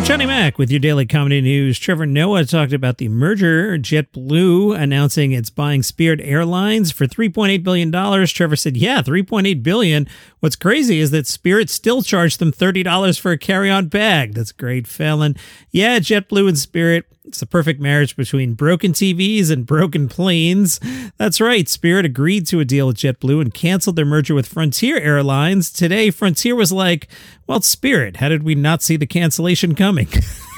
Johnny Mac with your daily comedy news. Trevor Noah talked about the merger. JetBlue announcing it's buying Spirit Airlines for $3.8 billion. Trevor said, yeah, $3.8 billion. What's crazy is that Spirit still charged them $30 for a carry-on bag. That's great, Fallon. Yeah, JetBlue and Spirit. It's the perfect marriage between broken TVs and broken planes. That's right. Spirit agreed to a deal with JetBlue and canceled their merger with Frontier Airlines. Today, Frontier was like, well, Spirit, how did we not see the cancellation coming?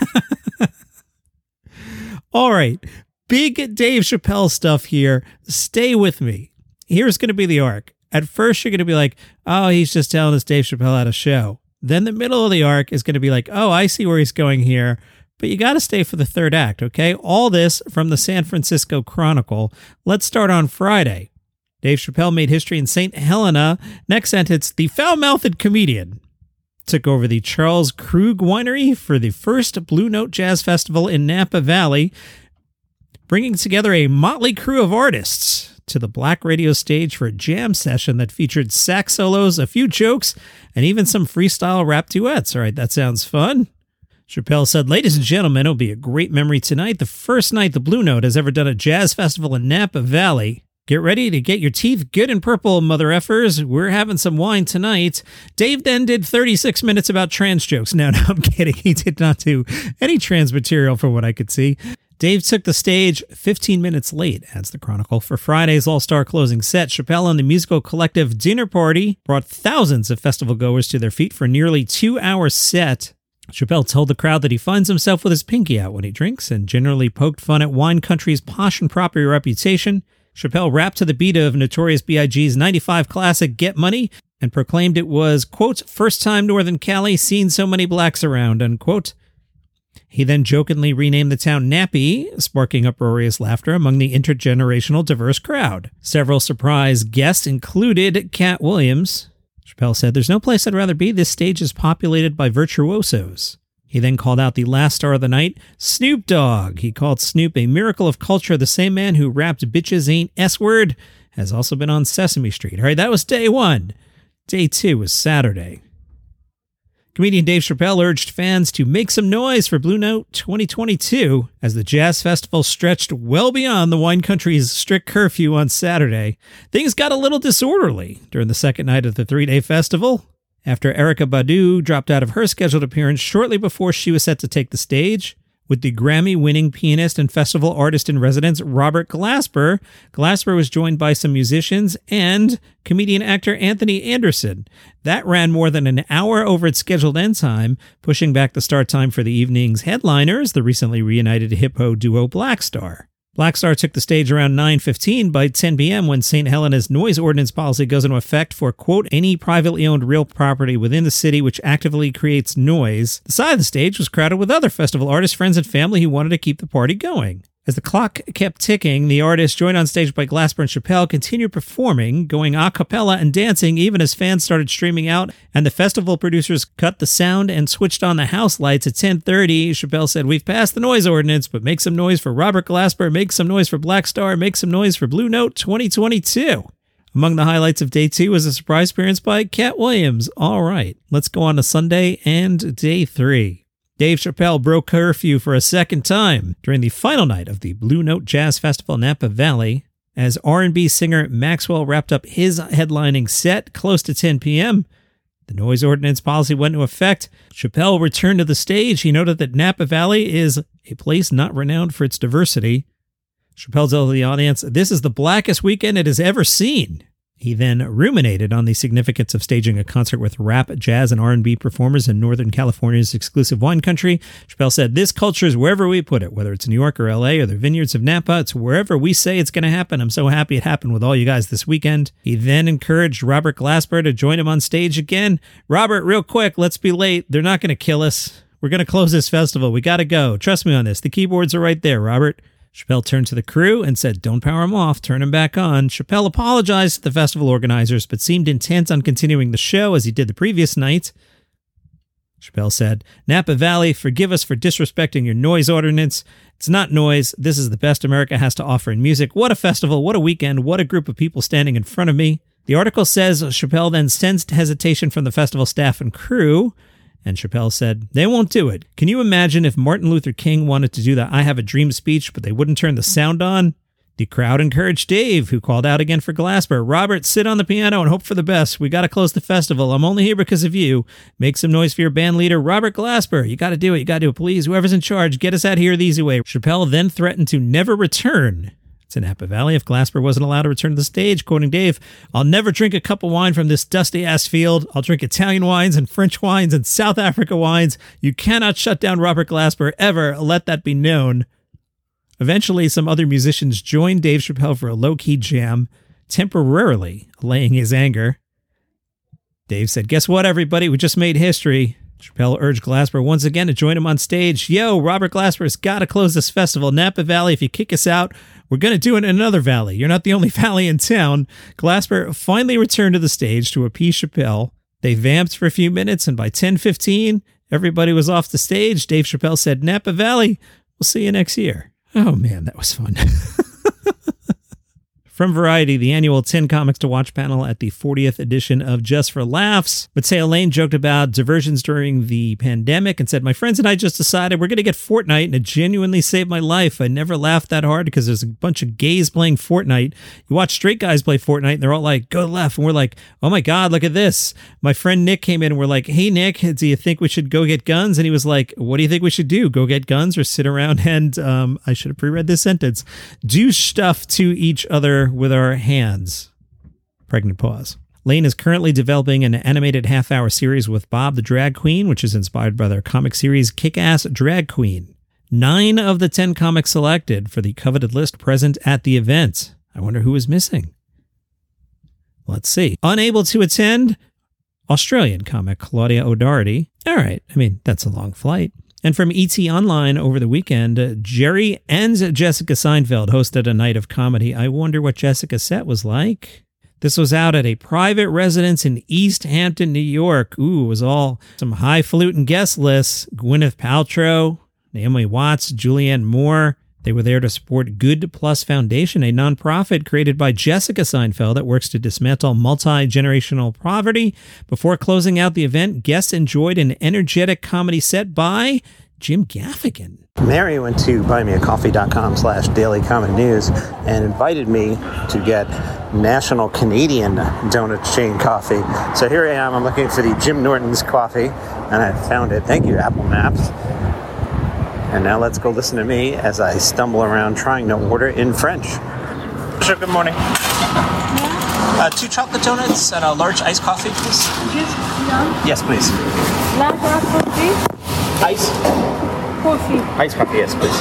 All right. Big Dave Chappelle stuff here. Stay with me. Here's going to be the arc. At first, you're going to be like, oh, he's just telling us Dave Chappelle had a show. Then the middle of the arc is going to be like, oh, I see where he's going here. But you got to stay for the third act, okay? All this from the San Francisco Chronicle. Let's start on Friday. Dave Chappelle made history in St. Helena. Next sentence, the foul-mouthed comedian took over the Charles Krug Winery for the first Blue Note Jazz Festival in Napa Valley, bringing together a motley crew of artists to the Black Radio stage for a jam session that featured sax solos, a few jokes, and even some freestyle rap duets. All right, that sounds fun. Chappelle said, ladies and gentlemen, it'll be a great memory tonight. The first night the Blue Note has ever done a jazz festival in Napa Valley. Get ready to get your teeth good and purple, mother effers. We're having some wine tonight. Dave then did 36 minutes about trans jokes. No, I'm kidding. He did not do any trans material from what I could see. Dave took the stage 15 minutes late, adds the Chronicle. For Friday's all-star closing set, Chappelle and the musical collective Dinner Party brought thousands of festival goers to their feet for a nearly 2-hour set. Chappelle told the crowd that he finds himself with his pinky out when he drinks and generally poked fun at wine country's posh and proper reputation. Chappelle rapped to the beat of Notorious B.I.G.'s 95 classic Get Money and proclaimed it was, quote, first time Northern Cali seen so many blacks around, unquote. He then jokingly renamed the town Nappy, sparking uproarious laughter among the intergenerational diverse crowd. Several surprise guests included Cat Williams. Chappelle said, there's no place I'd rather be. This stage is populated by virtuosos. He then called out the last star of the night, Snoop Dogg. He called Snoop a miracle of culture. The same man who rapped bitches ain't S-word has also been on Sesame Street. All right, that was day one. Day two was Saturday. Comedian Dave Chappelle urged fans to make some noise for Blue Note 2022 as the Jazz Festival stretched well beyond the wine country's strict curfew on Saturday. Things got a little disorderly during the second night of the three-day festival after Erykah Badu dropped out of her scheduled appearance shortly before she was set to take the stage. With the Grammy-winning pianist and festival artist-in-residence Robert Glasper. Glasper was joined by some musicians and comedian-actor Anthony Anderson. That ran more than an hour over its scheduled end time, pushing back the start time for the evening's headliners, the recently reunited hip-hop duo Black Star. Black Star took the stage around 9:15. By 10 p.m. when St. Helena's noise ordinance policy goes into effect for, quote, any privately owned real property within the city which actively creates noise, the side of the stage was crowded with other festival artists, friends, and family who wanted to keep the party going. As the clock kept ticking, the artists, joined on stage by Glasper and Chappelle, continued performing, going a cappella and dancing even as fans started streaming out, and the festival producers cut the sound and switched on the house lights at 10:30. Chappelle said, we've passed the noise ordinance, but make some noise for Robert Glasper, make some noise for Black Star, make some noise for Blue Note 2022. Among the highlights of day two was a surprise appearance by Cat Williams. All right, let's go on to Sunday and day three. Dave Chappelle broke curfew for a second time during the final night of the Blue Note Jazz Festival in Napa Valley as R&B singer Maxwell wrapped up his headlining set close to 10 p.m. The noise ordinance policy went into effect. Chappelle returned to the stage. He noted that Napa Valley is a place not renowned for its diversity. Chappelle told the audience, this is the blackest weekend it has ever seen. He then ruminated on the significance of staging a concert with rap, jazz, and R&B performers in Northern California's exclusive wine country. Chappelle said, this culture is wherever we put it, whether it's New York or LA or the vineyards of Napa. It's wherever we say it's going to happen. I'm so happy it happened with all you guys this weekend. He then encouraged Robert Glasper to join him on stage again. Robert, real quick, let's be late. They're not going to kill us. We're going to close this festival. We got to go. Trust me on this. The keyboards are right there, Robert. Chappelle turned to the crew and said, don't power him off, turn him back on. Chappelle apologized to the festival organizers, but seemed intent on continuing the show as he did the previous night. Chappelle said, Napa Valley, forgive us for disrespecting your noise ordinance. It's not noise. This is the best America has to offer in music. What a festival. What a weekend. What a group of people standing in front of me. The article says Chappelle then sensed hesitation from the festival staff and crew And Chappelle said, "They won't do it. Can you imagine if Martin Luther King wanted to do the I Have a Dream speech, but they wouldn't turn the sound on?" The crowd encouraged Dave, who called out again for Glasper. "Robert, sit on the piano and hope for the best. We got to close the festival. I'm only here because of you. Make some noise for your band leader, Robert Glasper. You got to do it. You got to do it. Please, whoever's in charge, get us out of here the easy way." Chappelle then threatened to never return to Napa Valley if Glasper wasn't allowed to return to the stage, quoting Dave, "I'll never drink a cup of wine from this dusty-ass field. I'll drink Italian wines and French wines and South Africa wines. You cannot shut down Robert Glasper ever. Let that be known." Eventually, some other musicians joined Dave Chappelle for a low-key jam, temporarily allaying his anger. Dave said, "Guess what, everybody? We just made history." Chappelle urged Glasper once again to join him on stage. "Yo, Robert Glasper's got to close this festival. Napa Valley, if you kick us out, we're going to do it in another valley. You're not the only valley in town." Glasper finally returned to the stage to appease Chappelle. They vamped for a few minutes, and by 10:15, everybody was off the stage. Dave Chappelle said, "Napa Valley, we'll see you next year." Oh man, that was fun. From Variety, the annual 10 Comics to Watch panel at the 40th edition of Just for Laughs, Matteo Lane joked about diversions during the pandemic and said, "My friends and I just decided we're going to get Fortnite, and it genuinely saved my life. I never laughed that hard because there's a bunch of gays playing Fortnite. You watch straight guys play Fortnite, and they're all like, go left." And we're like, "Oh my God, look at this." My friend Nick came in and we're like, "Hey, Nick, do you think we should go get guns?" And he was like, "What do you think we should do? Go get guns or sit around and," I should have pre-read this sentence, "do stuff to each other with our hands." Pregnant pause. Lane is currently developing an animated half-hour series with Bob the Drag Queen, which is inspired by their comic series Kick-Ass Drag Queen. 9 of the 10 comics selected for the coveted list present at the event. I wonder who is missing. Let's see. Unable to attend, Australian comic Claudia O'Doherty. All right, I mean, that's a long flight. And from ET Online over the weekend, Jerry and Jessica Seinfeld hosted a night of comedy. I wonder what Jessica's set was like. This was out at a private residence in East Hampton, New York. Ooh, it was all some highfalutin guest lists. Gwyneth Paltrow, Naomi Watts, Julianne Moore. They were there to support Good Plus Foundation, a nonprofit created by Jessica Seinfeld that works to dismantle multi-generational poverty. Before closing out the event, guests enjoyed an energetic comedy set by Jim Gaffigan. Mary went to buymeacoffee.com/dailycomedynews and invited me to get National Canadian Donut Chain coffee. So here I am. I'm looking for the Jim Norton's coffee, and I found it. Thank you, Apple Maps. And now let's go listen to me as I stumble around trying to order in French. Sure, good morning. Yeah? 2 chocolate donuts and a large iced coffee, please. Yes, please. Large coffee? Ice? Coffee. Iced coffee, yes, please.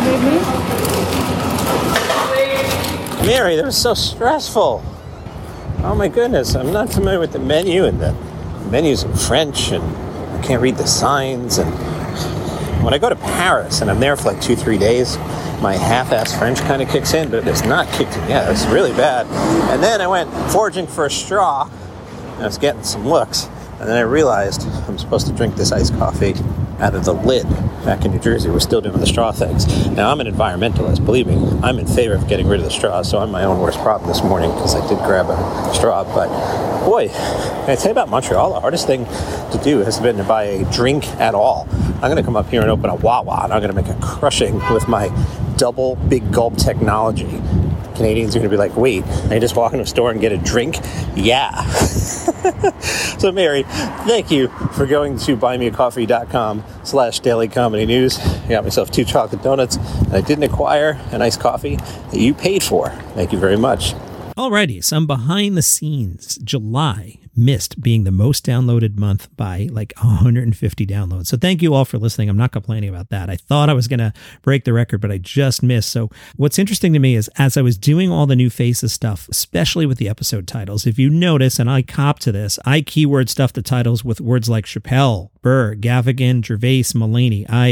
Maybe? Mary, that was so stressful. Oh my goodness, I'm not familiar with the menu, and the menu's in French, and I can't read the signs, and when I go to Paris and I'm there for like 2-3 days, my half-ass French kind of kicks in, but it's not kicked in yet. It's really bad. And then I went foraging for a straw, and I was getting some looks, and then I realized I'm supposed to drink this iced coffee out of the lid. Back in New Jersey, we're still doing the straw things. Now, I'm an environmentalist. Believe me, I'm in favor of getting rid of the straw, so I'm my own worst problem this morning because I did grab a straw. But boy, can I tell you about Montreal? The hardest thing to do has been to buy a drink at all. I'm going to come up here and open a Wawa, and I'm going to make a crushing with my double big gulp technology. Canadians are going to be like, wait, I just walk into a store and get a drink? Yeah. So, Mary, thank you for going to buymeacoffee.com/dailycomedynews. I got myself 2 chocolate donuts, and I didn't acquire an iced coffee that you paid for. Thank you very much. Alrighty, some behind the scenes. July missed being the most downloaded month by like 150 downloads. So thank you all for listening. I'm not complaining about that. I thought I was going to break the record, but I just missed. So what's interesting to me is as I was doing all the new faces stuff, especially with the episode titles, if you notice, and I cop to this, I keyword stuff the titles with words like Chappelle, Burr, Gaffigan, Gervais, Mulaney. I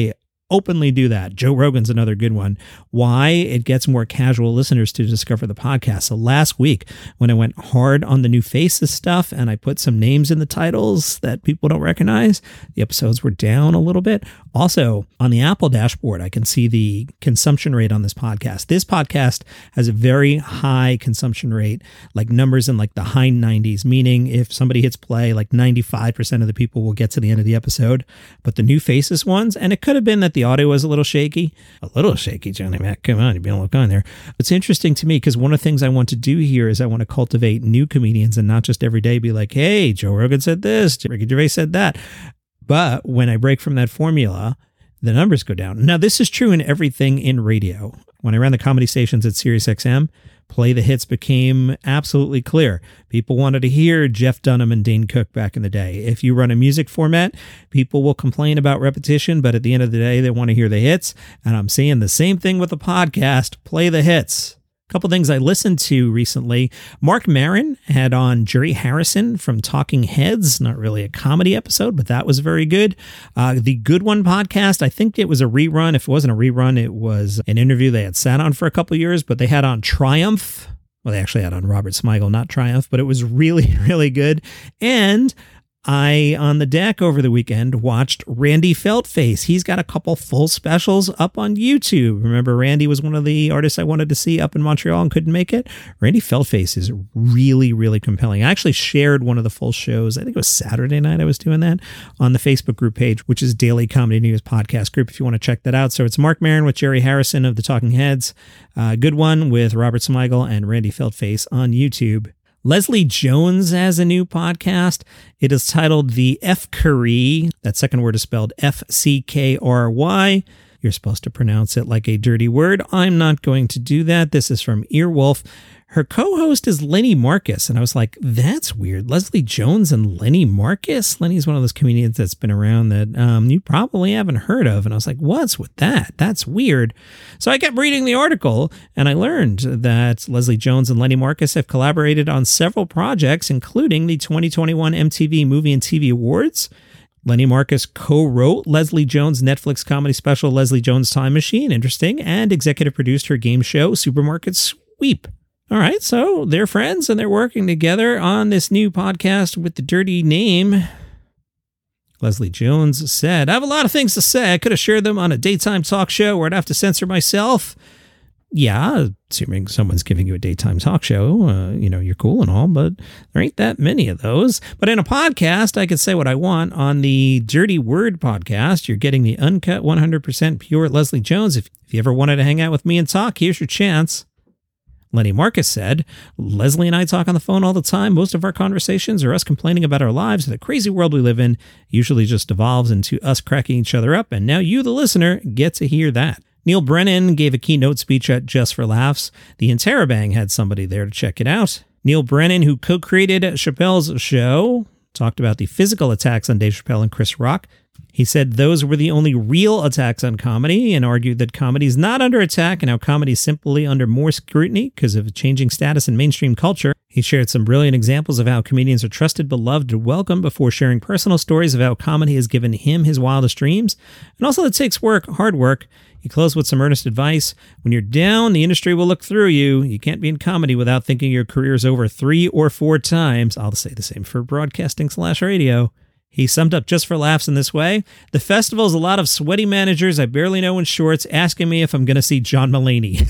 openly do that. Joe Rogan's another good one. Why? It gets more casual listeners to discover the podcast. So last week, when I went hard on the new faces stuff and I put some names in the titles that people don't recognize, the episodes were down a little bit. Also, on the Apple dashboard, I can see the consumption rate on this podcast. This podcast has a very high consumption rate, like numbers in like the high 90s, meaning if somebody hits play, like 95% of the people will get to the end of the episode. But the new faces ones, and it could have been that the audio was a little shaky, Johnny Mac. Come on, you're being a little kind there. It's interesting to me because one of the things I want to do here is I want to cultivate new comedians and not just every day be like, hey, Joe Rogan said this, Ricky Gervais said that. But when I break from that formula, the numbers go down. Now, this is true in everything in radio. When I ran the comedy stations at SiriusXM, Play the Hits became absolutely clear. People wanted to hear Jeff Dunham and Dane Cook back in the day. If you run a music format, people will complain about repetition, but at the end of the day, they want to hear the hits. And I'm seeing the same thing with the podcast, Play the Hits. A couple things I listened to recently. Mark Maron had on Jerry Harrison from Talking Heads. Not really a comedy episode, but that was very good. The Good One podcast, I think it was a rerun. If it wasn't a rerun, it was an interview they had sat on for a couple years, but they had on Triumph. Well, they actually had on Robert Smigel, not Triumph, but it was really, really good. And I, on the deck over the weekend, watched Randy Feltface. He's got a couple full specials up on YouTube. Remember, Randy was one of the artists I wanted to see up in Montreal and couldn't make it? Randy Feltface is really, really compelling. I actually shared one of the full shows. I think it was Saturday night I was doing that on the Facebook group page, which is Daily Comedy News Podcast Group, if you want to check that out. So it's Mark Maron with Jerry Harrison of the Talking Heads. Good One with Robert Smigel and Randy Feltface on YouTube. Leslie Jones has a new podcast. It is titled The F-Curry. That second word is spelled F-C-K-R-Y. You're supposed to pronounce it like a dirty word. I'm not going to do that. This is from Earwolf. Her co-host is Lenny Marcus. And I was like, that's weird. Leslie Jones and Lenny Marcus? Lenny's one of those comedians that's been around that you probably haven't heard of. And I was like, what's with that? That's weird. So I kept reading the article and I learned that Leslie Jones and Lenny Marcus have collaborated on several projects, including the 2021 MTV Movie and TV Awards. Lenny Marcus co-wrote Leslie Jones' Netflix comedy special, Leslie Jones' Time Machine, interesting, and executive produced her game show, Supermarket Sweep. All right, so they're friends and they're working together on this new podcast with the dirty name. Leslie Jones said, I have a lot of things to say. I could have shared them on a daytime talk show where I'd have to censor myself. Yeah, assuming someone's giving you a daytime talk show, you're cool and all, but there ain't that many of those. But in a podcast, I could say what I want. On the Dirty Word podcast, you're getting the uncut 100% pure Leslie Jones. If you ever wanted to hang out with me and talk, here's your chance. Lenny Marcus said, Leslie and I talk on the phone all the time. Most of our conversations are us complaining about our lives and the crazy world we live in. Usually just devolves into us cracking each other up. And now you, the listener, get to hear that. Neil Brennan gave a keynote speech at Just for Laughs. The Interrobang had somebody there to check it out. Neil Brennan, who co-created Chappelle's show, talked about the physical attacks on Dave Chappelle and Chris Rock. He said those were the only real attacks on comedy and argued that comedy is not under attack and how comedy is simply under more scrutiny because of changing status in mainstream culture. He shared some brilliant examples of how comedians are trusted, beloved, and welcome before sharing personal stories of how comedy has given him his wildest dreams. And also it takes work, hard work. He closed with some earnest advice. When you're down, the industry will look through you. You can't be in comedy without thinking your career is over 3 or 4 times. I'll say the same for broadcasting/radio. He summed up Just for Laughs in this way. The festival is a lot of sweaty managers I barely know in shorts asking me if I'm going to see John Mulaney.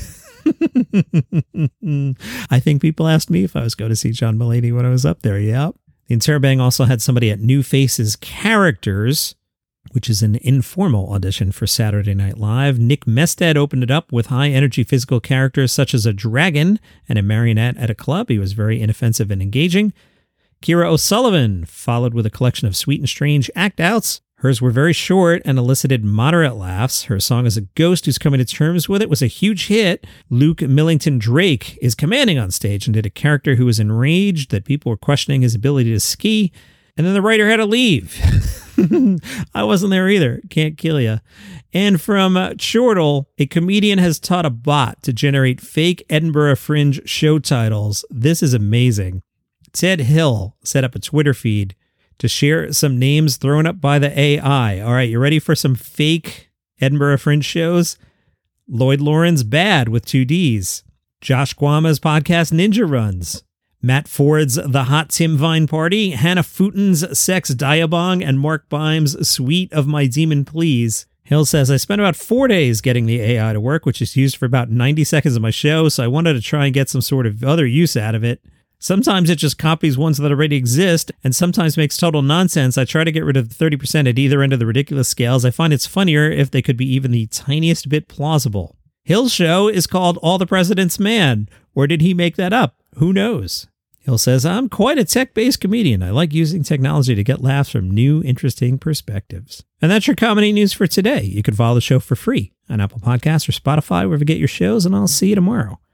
I think people asked me if I was going to see John Mulaney when I was up there. Yep. The Interrobang also had somebody at New Faces Characters, which is an informal audition for Saturday Night Live. Nick Mestad opened it up with high-energy physical characters such as a dragon and a marionette at a club. He was very inoffensive and engaging. Kira O'Sullivan followed with a collection of sweet and strange act-outs. Hers were very short and elicited moderate laughs. Her song as a ghost who's coming to terms with it was a huge hit. Luke Millington Drake is commanding on stage and did a character who was enraged that people were questioning his ability to ski. And then the writer had to leave. I wasn't there either. Can't kill ya. And from Chortle, a comedian has taught a bot to generate fake Edinburgh Fringe show titles. This is amazing. Ted Hill set up a Twitter feed to share some names thrown up by the AI. All right, you ready for some fake Edinburgh Fringe shows, Lloyd Lauren's Bad with 2 Ds, Josh Guama's podcast Ninja Runs, Matt Ford's The Hot Tim Vine Party, Hannah Futen's Sex Diabong, and Mark Bimes' Suite of My Demon Please. Hill says, I spent about 4 days getting the AI to work, which is used for about 90 seconds of my show, so I wanted to try and get some sort of other use out of it. Sometimes it just copies ones that already exist, and sometimes makes total nonsense. I try to get rid of the 30% at either end of the ridiculous scales. I find it's funnier if they could be even the tiniest bit plausible. Hill's show is called All the President's Man, or did he make that up? Who knows? Hill says, I'm quite a tech-based comedian. I like using technology to get laughs from new, interesting perspectives. And that's your comedy news for today. You can follow the show for free on Apple Podcasts or Spotify, wherever you get your shows, and I'll see you tomorrow.